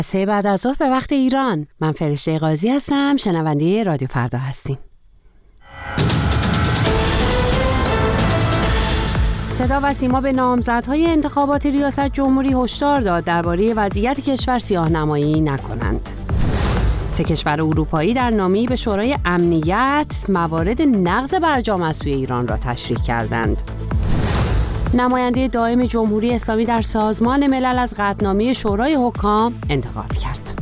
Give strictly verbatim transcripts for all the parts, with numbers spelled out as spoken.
سه بعد از ظهر به وقت ایران. من فرشته قاضی هستم، شنونده رادیو فردا هستین. صدا و سیما به نامزدهای انتخابات ریاست جمهوری هشدار داد درباره وضعیت کشور سیاه‌نمایی نکنند. سه کشور اروپایی در نامه‌ای به شورای امنیت موارد نقض برجام از سوی ایران را تشریح کردند. نماینده دائم جمهوری اسلامی در سازمان ملل از قطعنامه شورای حکام انتقاد کرد.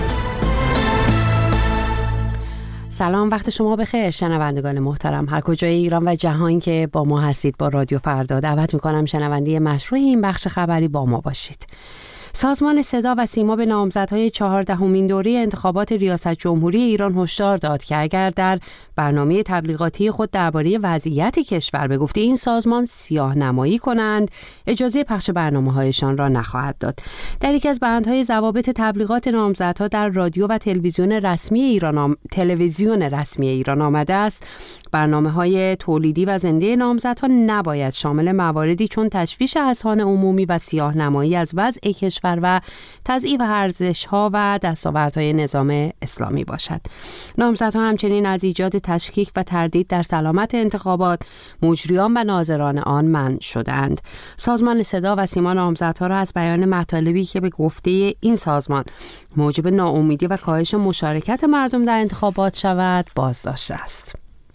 سلام، وقت شما بخیر شنوندگان محترم هر کجای ایران و جهان که با ما هستید. با رادیو فردا دعوت میکنم شنونده مشروع این بخش خبری با ما باشید. سازمان صدا و سیما به نامزدهای چهاردهمین دوره انتخابات ریاست جمهوری ایران هشدار داد که اگر در برنامه تبلیغاتی خود درباره وضعیت کشور به گفته این سازمان سیاه‌نمایی کنند، اجازه پخش برنامه‌هایشان را نخواهد داد. در یکی از بندهای ضوابط تبلیغات نامزدها در رادیو و تلویزیون رسمی ایران آم... تلویزیون رسمی ایران آمده است برنامه‌های تولیدی و زنده نامزدها نباید شامل مواردی چون تشویش اذهان عمومی و سیاه‌نمایی از وضع کشور و تضعیف ارزش‌ها و دستاوردهای نظام اسلامی باشد. نامزدها همچنین از ایجاد تشکیک و تردید در سلامت انتخابات، مجریان و ناظران آن منع شدند. سازمان صدا و سیما نامزدها را از بیان مطالبی که به گفته این سازمان موجب ناامیدی و کاهش مشارکت مردم در انتخابات شود بازداشته است.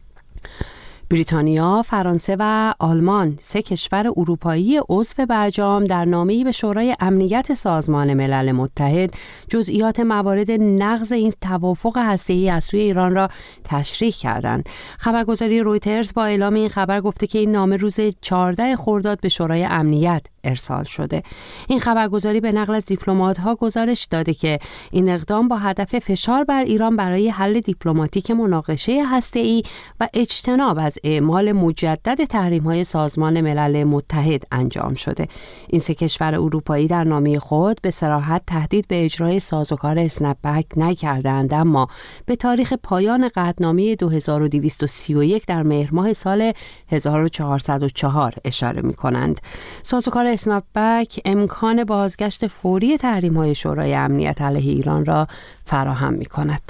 بریتانیا، فرانسه و آلمان، سه کشور اروپایی عضو برجام در نامه‌ای به شورای امنیت سازمان ملل متحد جزئیات موارد نقض این توافق هسته‌ای از سوی ایران را تشریح کردند. خبرگزاری رویترز با اعلام این خبر گفته که این نامه روز چهاردهم خرداد به شورای امنیت ارسال شده. این خبرگزاری به نقل از دیپلمات‌ها گزارش داده که این اقدام با هدف فشار بر ایران برای حل دیپلماتیک مناقشه هسته‌ای و اجتناب از اعمال مجدد تحریم‌های سازمان ملل متحد انجام شده. این سه کشور اروپایی در نامه خود به صراحت تهدید به اجرای سازوکار اسنپ بک نکردند، اما به تاریخ پایان قطعنامه دو هزار و دویست و سی و یک در مهر ماه سال هزار و چهارصد و چهار اشاره می‌کنند. سازوکار اسنپ بک امکان بازگشت فوری تحریم‌های شورای امنیت علیه ایران را فراهم می‌کند.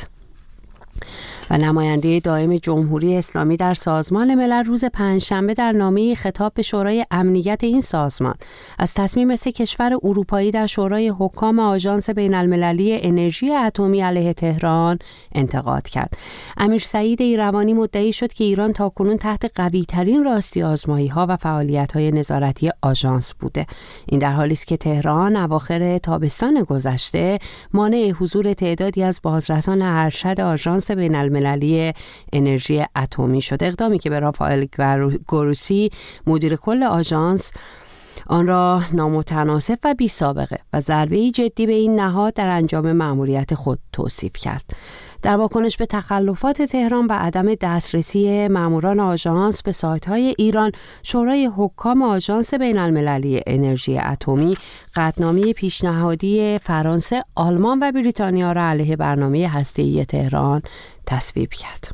و نماینده دائم جمهوری اسلامی در سازمان ملل روز پنجشنبه در نامه‌ای خطاب به شورای امنیت این سازمان از تصمیم سه کشور اروپایی در شورای حکام آژانس بین‌المللی انرژی اتمی علیه تهران انتقاد کرد. امیر سعید ایروانی مدعی شد که ایران تاکنون تحت قوی‌ترین راستی آزمایی‌ها و فعالیت‌های نظارتی آژانس بوده. این در حالی است که تهران اواخر تابستان گذشته مانع حضور تعدادی از بازرسان ارشد آژانس بین‌المللی مللی انرژی اتمی شد، اقدامی که به رافائل گروسی مدیر کل آژانس آن را نامتناسب و بی سابقه و ضربه‌ای جدی به این نهاد در انجام مأموریت خود توصیف کرد. در واکنش به تخلفات تهران و عدم دسترسی ماموران آژانس به سایت‌های ایران، شورای حکام آژانس بین‌المللی انرژی اتمی قطعنامه پیشنهادی فرانسه، آلمان و بریتانیا را علیه برنامه هسته‌ای تهران تصویب کرد.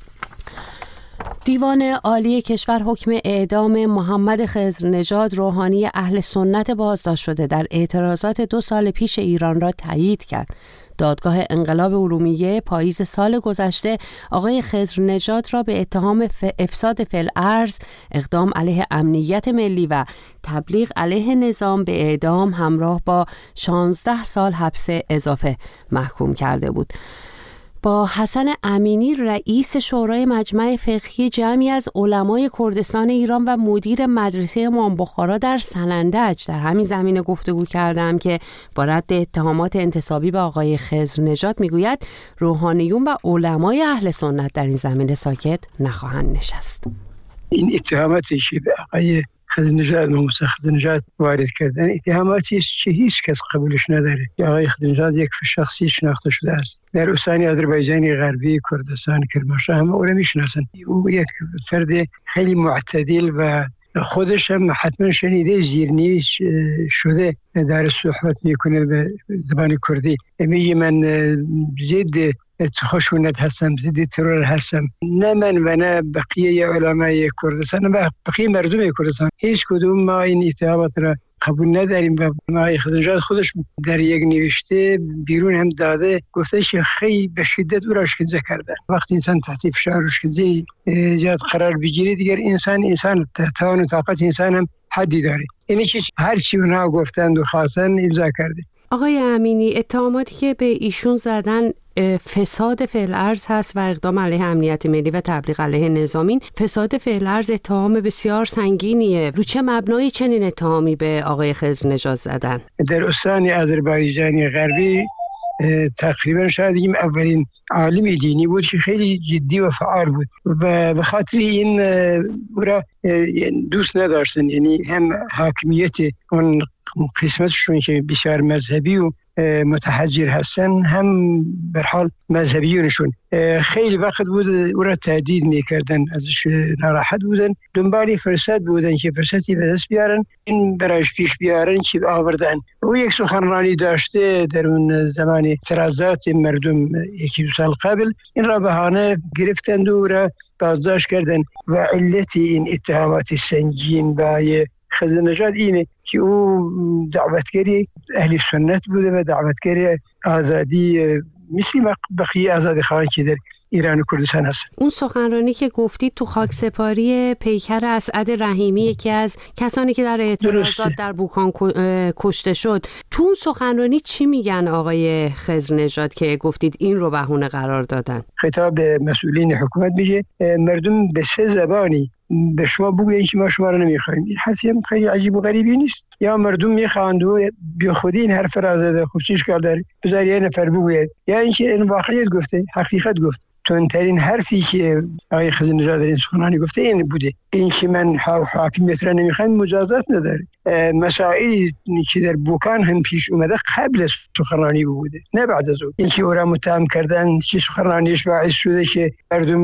دیوان عالی کشور حکم اعدام محمد خضرنژاد روحانی اهل سنت بازداشت شده در اعتراضات دو سال پیش ایران را تایید کرد. دادگاه انقلاب ارومیه پاییز سال گذشته آقای خضرنژاد را به اتهام افساد فی‌الارض، اقدام علیه امنیت ملی و تبلیغ علیه نظام به اعدام همراه با شانزده سال حبس اضافه محکوم کرده بود. با حسن امینی رئیس شورای مجمع فقهی جمعی از علمای کردستان ایران و مدیر مدرسه امام بخارا در سنندج در همین زمینه گفتگو کردم که با رد اتهامات انتسابی به آقای خضرنژاد میگوید روحانیون و علمای اهل سنت در این زمینه ساکت نخواهند نشست. این اتهاماتی که به آقای خضرنژاد و موسی خضرنژاد وارد کردن اتهاماتی است که هیچ کس قبولش نداره. آقای خضرنژاد یک شخصی شناخته شده است در استان آذربایجان غربی کردستان کرمانشاه، همه او را میشناسن. او یک فرد خیلی معتدل و خودش هم حتما شنیده زیرنویس شده در صحبت میکنه به زبان کردی. میگه من زید خشونت هستم، ضد ترور هستم، نه من و نه بقیه علمای کردستان و بقیه مردم کردستان، هیچ کدوم ما این اتهامات را قبول نداریم و آقای خزنجاد خودش در یک نوشته بیرون هم داده، گفته که خیلی به شدت او را اشکنجه کرده. وقتی انسان تحت فشار اشکنجه زیاد قرار بگیره دیگر انسان انسان توان و طاقت انسان هم حدی داره. یعنی که هر چی اونها گفتند و خواستن امضا کرده. آقای امینی، اتهاماتی که به ایشون زدن فساد فعل ارز هست و اقدام علیه امنیت ملی و تبلیغ علیه نظامین. فساد فعل ارز اتهام بسیار سنگینیه. رو چه مبنایی چنین اتهامی به آقای خضرنژاد زدن؟ در استان آذربایجان غربی تقریبا شاید بگیم اولین عالم دینی بود که خیلی جدی و فعال بود و به خاطر این او را دوست نداشتن. یعنی هم حاکمیت اون قسمتشون که بسیار مذهبی و متحجر هستن، هم به حال مذهبیونشون خیلی وقت بود او را تهدید میکردن، ازش ناراحت بودن، دنبال فرصت بودن که فرصتی به دست بیارن، این برایش پیش بیارن که آوردن. او یک سخنرانی داشته در اون زمان اعتراضات مردم یکی دو سال قبل، این را بهانه گرفتند و او را بازداشت کردن و علت این اتهامات سنگین برای خضرنژاد اینه که او دعوتگری اهل سنت بوده و دعوتگری آزادی مثل بقیه آزادی خواهان که در ایران و کردستان هست. اون سخنرانی که گفتید تو خاکسپاری پیکر اسعد رحیمی، یکی از کسانی که در اعتراضات در بوکان کشته شد، تو اون سخنرانی چی میگن آقای خضرنژاد که گفتید این رو بهونه قرار دادن؟ خطاب به مسئولین حکومت میگه مردم به سه زبانی به شما بگویید که ما شما رو نمیخوایم. این حرفی هم خیلی عجیب و غریبی نیست. یا مردم میخواند و بی خودی این حرف را زده، خب چیش کار داره؟ بذار یه نفر بگوید. یا اینکه این واقعیت گفته، حقیقت گفت. تندترین حرفی که آقای خضرنژاد در این سخنرانی گفته این بوده، این که من حاکمیت را نمیخوایم مجازات نداره. مسائلی که در بوکان هم پیش اومده قبل از سخنرانی بوده، نه بعد از اون. این که او را متهم کردن، چه سخنرانیش باعث شده که مردم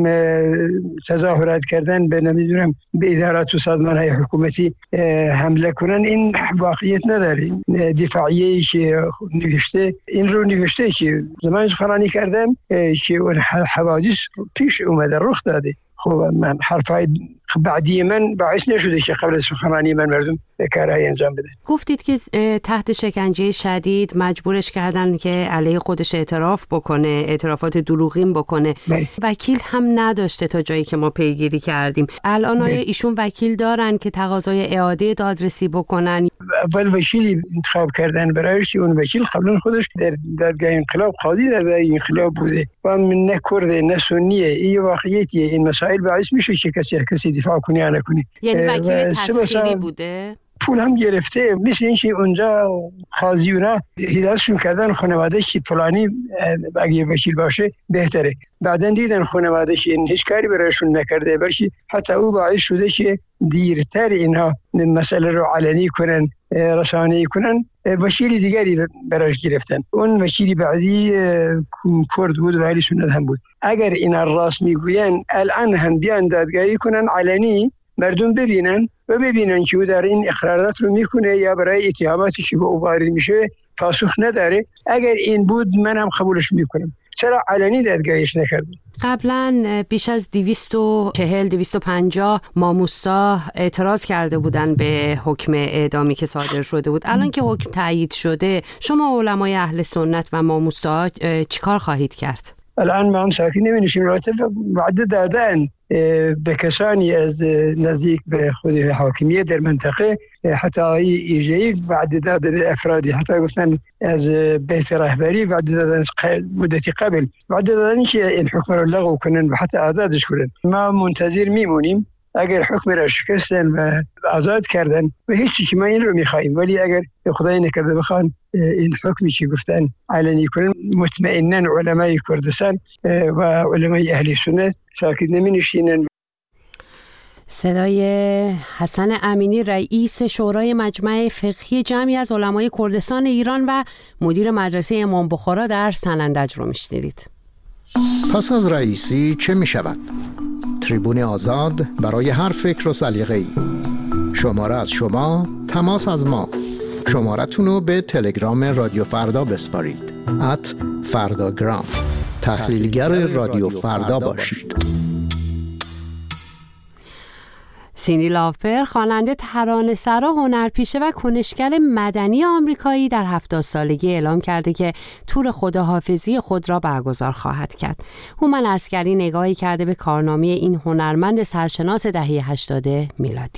تظاهرات کردن به نمیدونم به ادارات و سازمان‌های حکومتی حمله کنن، این واقعیت نداره. دفاعیه‌ای که نوشته این رو نوشته که زمان سخنرانی کردم که اون حوادث پیش اومده، رخ داده. خب من حرفای بعدی من باعث نشده که قبل از سخنرانی من مردم کارهای انجام بده. گفتید که تحت شکنجه شدید مجبورش کردن که علیه خودش اعتراف بکنه، اعترافات دروغین بکنه. بله. وکیل هم نداشته تا جایی که ما پیگیری کردیم. الان آیا ایشون وکیل دارن که تقاضای اعاده دادرسی بکنن؟ اول وکیلی انتخاب کردن برایش، اون وکیل قبلا خودش در دادگاه انقلاب قاضی دادگاه انقلاب بوده و من نه کرده نه سنیه. این واقعیتیه. این مسائل باعث میشه که کسی کسی دفاع کنی یا نکنی. یعنی وکیل تسخیری بوده؟ پول هم گرفته، مثل اینکه اونجا قاضیونا هدایتشون کردن خانواده که فلانی اگه وکیل باشه بهتره. بعدن دیدن خانواده که این هیچ کاری برایشون نکرده، بلکه حتی او باعث شده که دیرتر اینها مسئله رو علنی کنن، رسانه‌ای کنن. وکیل دیگری برایش گرفتن. اون وکیلی بعدی کرد بود و اهل سنت هم بود. اگر اینا راست میگوین الان هم بیان دادگاهی کنن علنی، مردم ببینن و ببینن که او در این اقرارات رو میکنه یا برای اتهاماتی که به او وارد میشه پاسخ نداره. اگر این بود من هم قبولش میکنم. چرا علنی دادگاهیش نکردن؟ قبلا بیش از دویست و چهل دویست و پنجاه ماموستا اعتراض کرده بودن به حکم اعدامی که صادر شده بود. الان که حکم تایید شده، شما علمای اهل سنت و ماموستا چیکار خواهید کرد؟ الان ما هم ساکن نمی‌نشیم. راتب وعده دادن به کسانی از نزدیک به خود حاکمیت در منطقه، حتی ایجایی وعده داده به افرادی، حتی گفتن از بیت رهبری وعده دادن مدتی قبل، وعده دادن که این حکم رو لغو کنن و حتی آزادش کنن. ما منتظر میمونیم. اگر حکم را شکستن و آزاد کردن و هیچی که ما این رو میخواییم، ولی اگر خدای نکرده بخوان این حکمی که گفتن علنی کنن، مطمئناً علمای کردستان و علمای اهل سنت ساکت نمی نشینن. صدای حسن امینی، رئیس شورای مجمع فقهی جمعی از علمای کردستان ایران و مدیر مدرسه امام بخارا در سنندج رو میشنیدید. پس از رئیسی چه می شود؟ تریبون آزاد برای هر فکر و سلیقه‌ای. شماره از شما، تماس از ما. شمارتون رو به تلگرام رادیو فردا بسپارید. ات فرداگرام. تحلیلگر رادیو فردا باشید. سیندی لاپر خواننده، ترانه‌سرا، هنرپیشه و کنشگر مدنی آمریکایی در هفتاد سالگی اعلام کرده که تور خداحافظی خود را برگزار خواهد کرد. هومن عسکری نگاهی کرده به کارنامه این هنرمند سرشناس دهه هشتاد میلادی.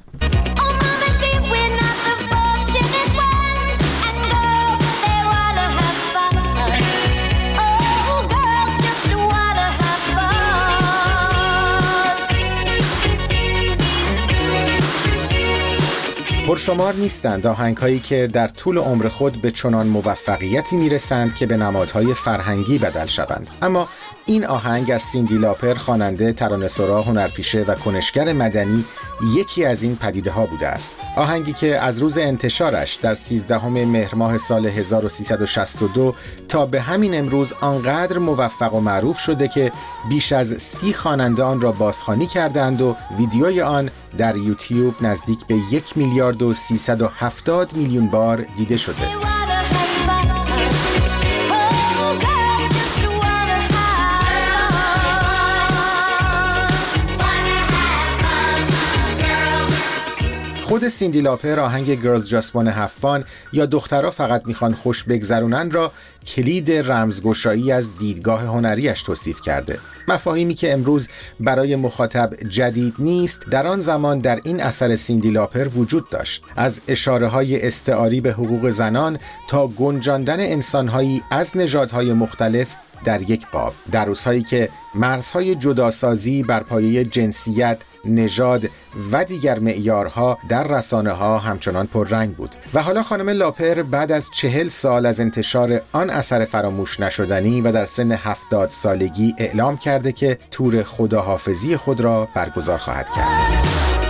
پرشمار نیستند آهنگ‌هایی که در طول عمر خود به چنان موفقیتی میرسند که به نمادهای فرهنگی بدل شوند. اما این آهنگ از سیندی لاپر، خواننده، ترانه‌سرا، هنرپیشه و کنشگر مدنی، یکی از این پدیده‌ها بوده است. آهنگی که از روز انتشارش در سیزدهم مهر ماه سال هزار و سیصد و شصت و دو تا به همین امروز آنقدر موفق و معروف شده که بیش از سی خواننده آن را بازخوانی کردند و ویدیوی آن در یوتیوب نزدیک به یک میلیارد و سیصد و هفتاد میلیون بار دیده شده. خود سیندی لاپر آهنگ Girls Just Wanna Have Fun یا دخترها فقط میخوان خوش بگذرونن را کلید رمزگشایی از دیدگاه هنریش توصیف کرده. مفاهیمی که امروز برای مخاطب جدید نیست، در آن زمان در این اثر سیندی لاپر وجود داشت. از اشاره‌های استعاری به حقوق زنان تا گنجاندن انسان‌هایی از نژادهای مختلف در یک قاب، در روزهایی که مرزهای جداسازی بر پایه جنسیت، نژاد و دیگر معیارها در رسانه‌ها همچنان پررنگ بود. و حالا خانم لاپر بعد از چهل سال از انتشار آن اثر فراموش نشدنی و در سن هفتاد سالگی اعلام کرده که تور خداحافظی خود را برگزار خواهد کرد.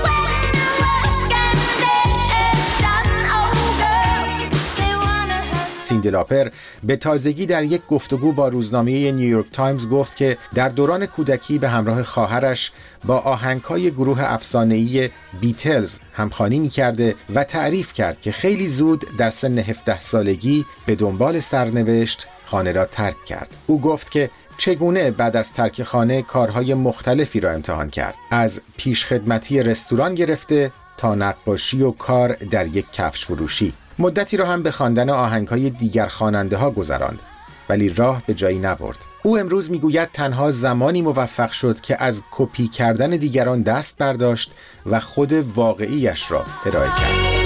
سیندی لاپر به تازگی در یک گفتگو با روزنامه نیویورک تایمز گفت که در دوران کودکی به همراه خواهرش با آهنگ‌های گروه افسانه‌ای بیتلز همخوانی می‌کرده و تعریف کرد که خیلی زود در سن هفده سالگی به دنبال سرنوشت خانه را ترک کرد. او گفت که چگونه بعد از ترک خانه کارهای مختلفی را امتحان کرد، از پیشخدمتی رستوران گرفته تا نقاشی و کار در یک کفش فروشی. مدتی را هم به خواندن آهنگ‌های دیگر خواننده‌ها گذراند، ولی راه به جایی نبرد. او امروز میگوید تنها زمانی موفق شد که از کپی کردن دیگران دست برداشت و خود واقعیش را ارائه کرد.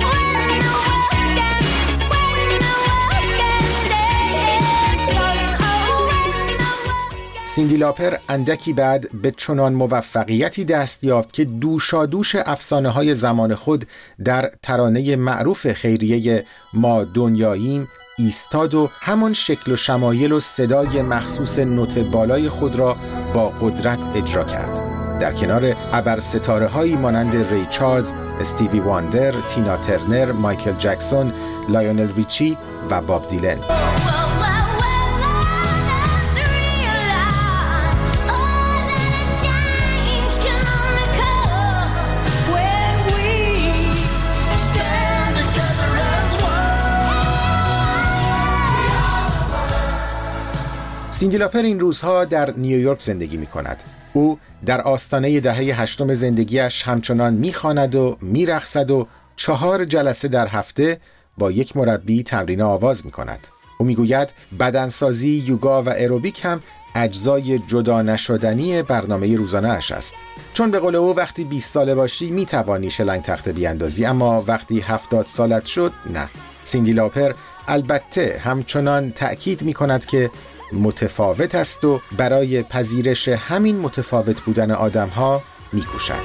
سیندی لاپر اندکی بعد به چنان موفقیتی دست یافت که دوشادوش افسانه‌های زمان خود در ترانه معروف خیریه ما دنیاییم ایستاد و همان شکل و شمایل و صدای مخصوص نوت بالای خود را با قدرت اجرا کرد. در کنار ابر ستاره‌هایی مانند ری چارلز، استیوی واندر، تینا ترنر، مایکل جکسون، لایونل ریچی و باب دیلن. سیندی لاپر این روزها در نیویورک زندگی می کند. او در آستانه دهه هشتم زندگیش همچنان می خواند و می رقصد و چهار جلسه در هفته با یک مربی تمرین آواز می کند. او می گوید بدنسازی، یوگا و ایروبیک هم اجزای جدا نشدنی برنامه روزانه اش است. چون به قول او وقتی بیست ساله باشی می توانی شلنگ تخته بیاندازی، اما وقتی هفتاد سالت شد نه. سیندی لاپر البته همچنان تأکید می کند که متفاوت است و برای پذیرش همین متفاوت بودن آدم‌ها می‌کوشد.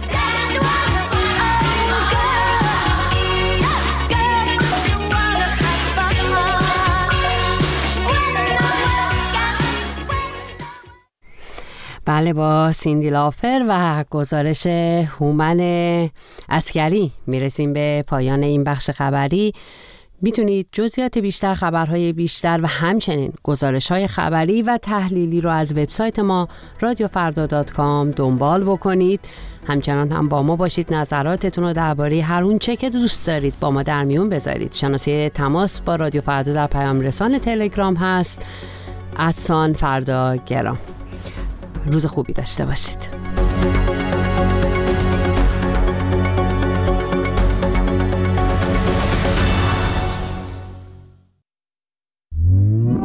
بله، با سیندی لاپر و گزارش هومن عسکری میرسیم به پایان این بخش خبری. میتونید جزئیات بیشتر، خبرهای بیشتر و همچنین گزارش‌های خبری و تحلیلی رو از وبسایت ما رادیو فردا دات کام دنبال بکنید. همچنان هم با ما باشید، نظراتتون رو درباره هر اون چه که دوست دارید با ما در میون بذارید. شناسه تماس با رادیو فردا در پیام رسان تلگرام هست ادسان فردا گرام. روز خوبی داشته باشید.